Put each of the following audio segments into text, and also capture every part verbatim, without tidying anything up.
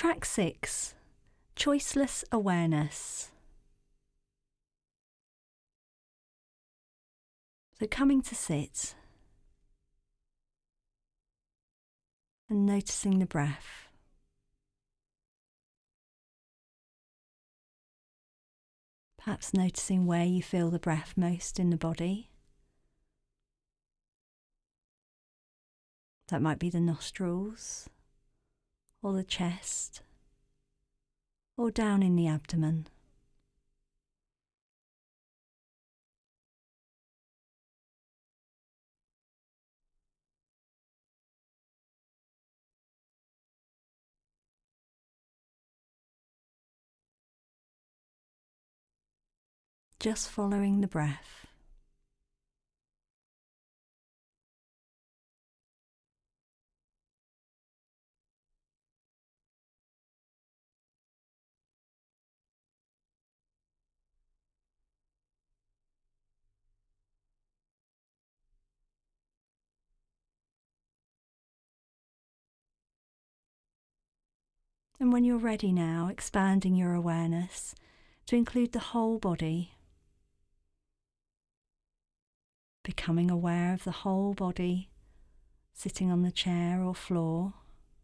track six, choiceless awareness. So coming to sit and noticing the breath. Perhaps noticing where you feel the breath most in the body. That might be the nostrils, or the chest, or down in the abdomen. Just following the breath. And when you're ready now, expanding your awareness to include the whole body. Becoming aware of the whole body, sitting on the chair or floor.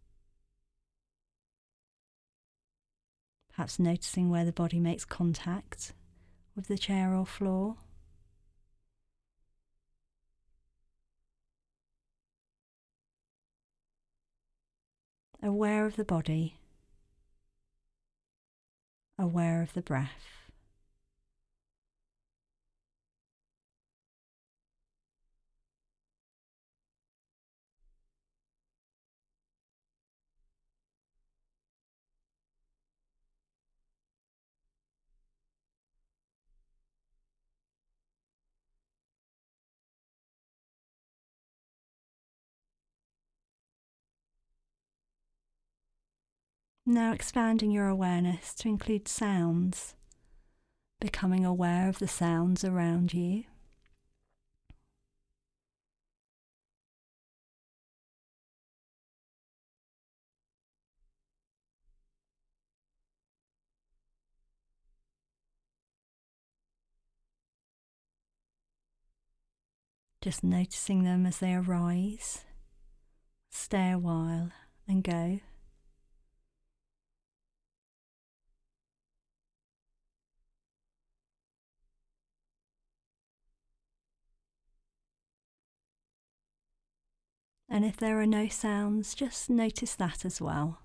Perhaps noticing where the body makes contact with the chair or floor. Aware of the body. Aware of the breath. Now expanding your awareness to include sounds, becoming aware of the sounds around you. Just noticing them as they arise. Stay a while and go. And if there are no sounds, just notice that as well.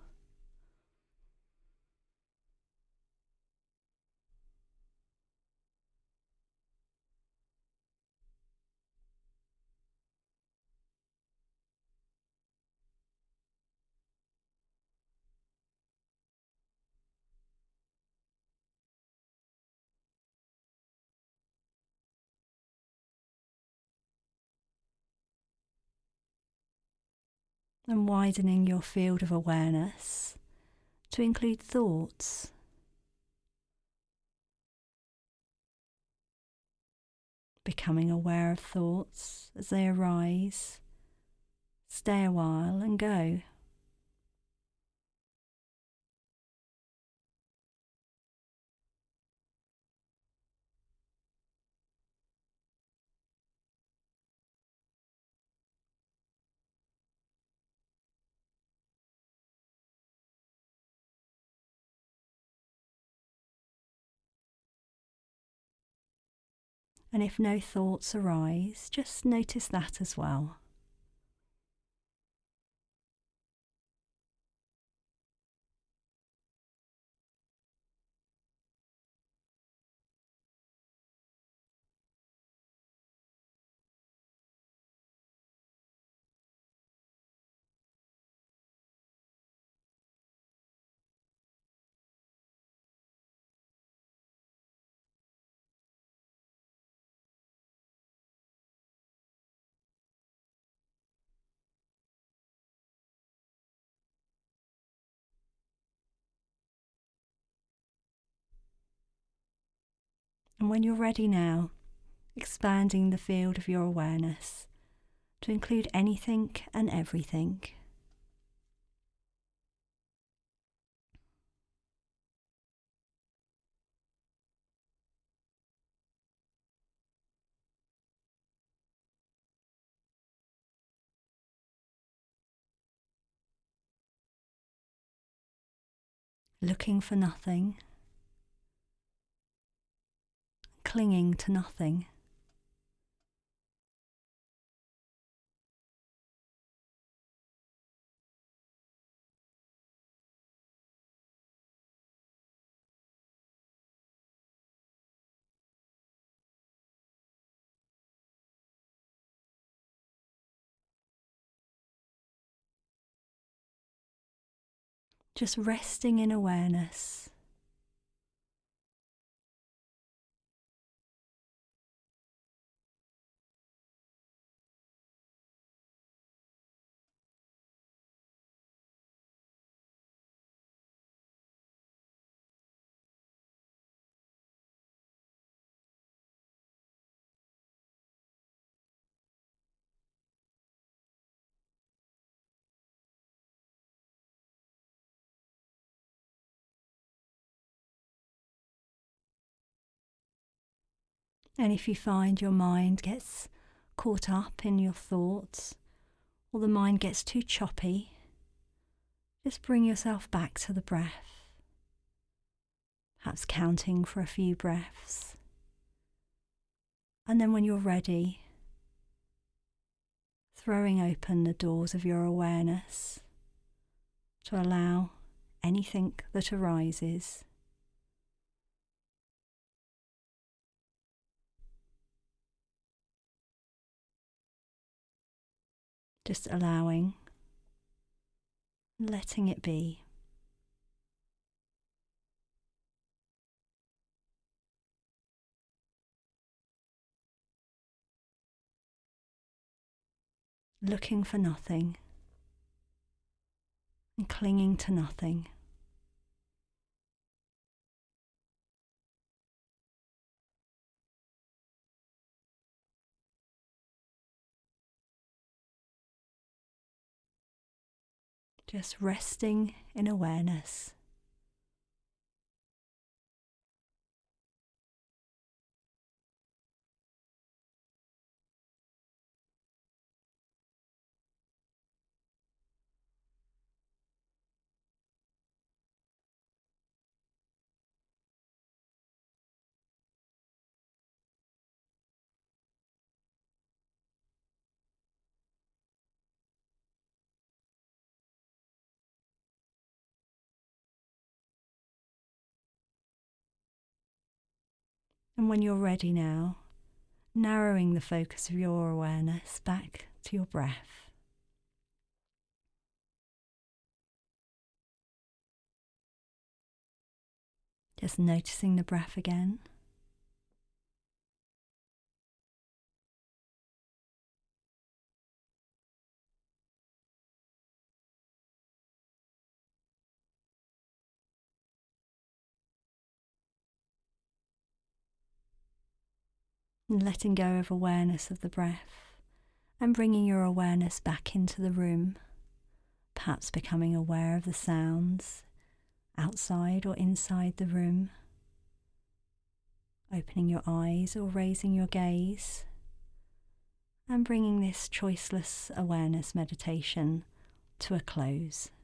And widening your field of awareness to include thoughts. Becoming aware of thoughts as they arise. Stay a while and go. And if no thoughts arise, just notice that as well. And when you're ready now, expanding the field of your awareness to include anything and everything. looking for nothing, clinging to nothing. Just resting in awareness. And if you find your mind gets caught up in your thoughts, or the mind gets too choppy, just bring yourself back to the breath, perhaps counting for a few breaths. And then when you're ready, throwing open the doors of your awareness to allow anything that arises. Just allowing, letting it be. Looking for nothing and clinging to nothing. Just resting in awareness. And when you're ready now, narrowing the focus of your awareness back to your breath. Just noticing the breath again. And letting go of awareness of the breath and bringing your awareness back into the room, perhaps becoming aware of the sounds outside or inside the room, opening your eyes or raising your gaze, and bringing this choiceless awareness meditation to a close.